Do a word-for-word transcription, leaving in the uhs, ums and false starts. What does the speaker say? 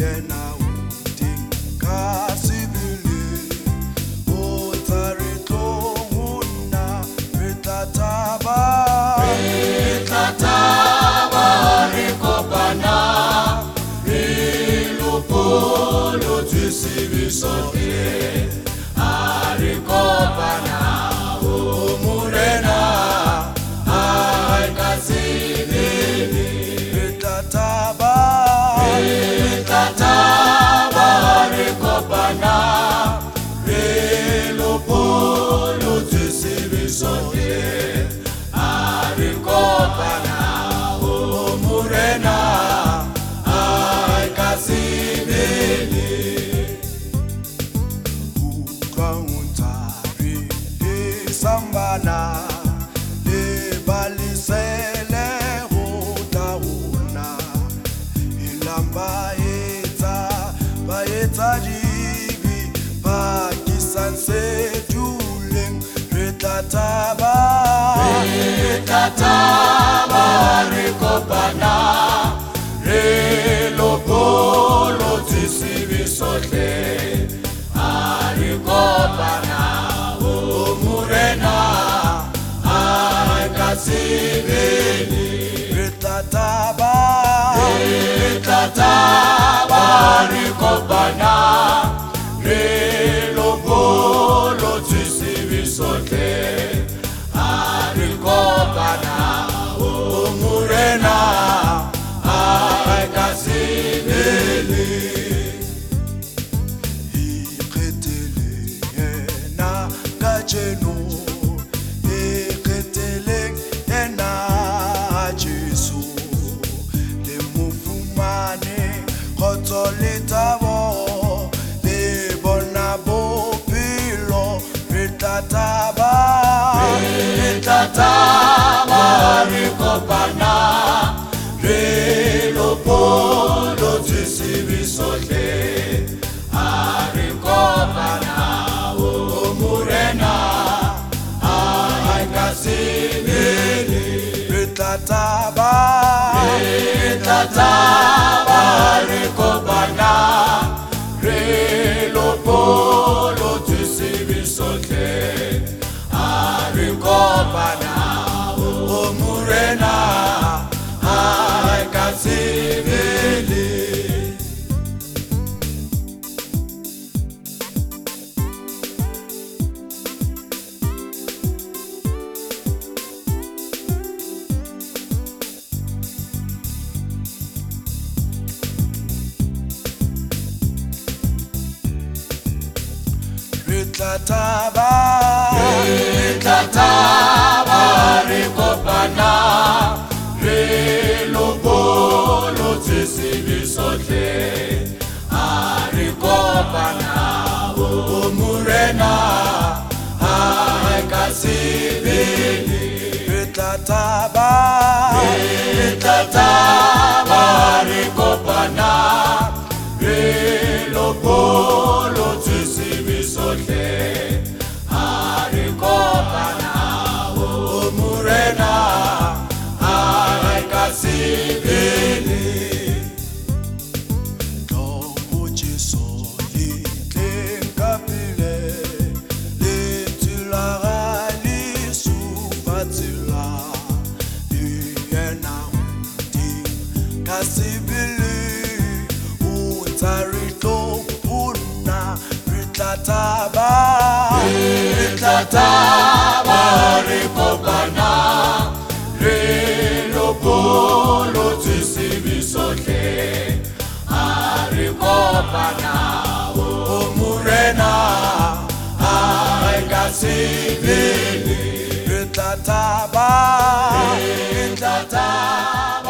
Sambana le balisele rotauna ilamba eta baeta jibi Pakistan se juleng retataba retataba rekopana relopolo tisibisote arikopana Sibili retataba retataba rikopana relopolo tisibisote arikopana umurena akasibili iketele na gajeno Letabo le bonabo pilo retataba retataba rikopana relopolo tisibisote arikopana umurena akasibili retataba retataba rekopana relopolo tisibisote arikopana umurena akasibili Retataba retataba rekopana relopolo tisibisote arikopana umurena akasibili retataba retataba rekopana relopolo tisibisote arikopana umurena akasibili Tombo Jesu litlenkapile litularali sufatila liyena uti kasibili utarito puna retataba retataba rekopana relopolo tisibisote arikopana umurena akasibili retataba retataba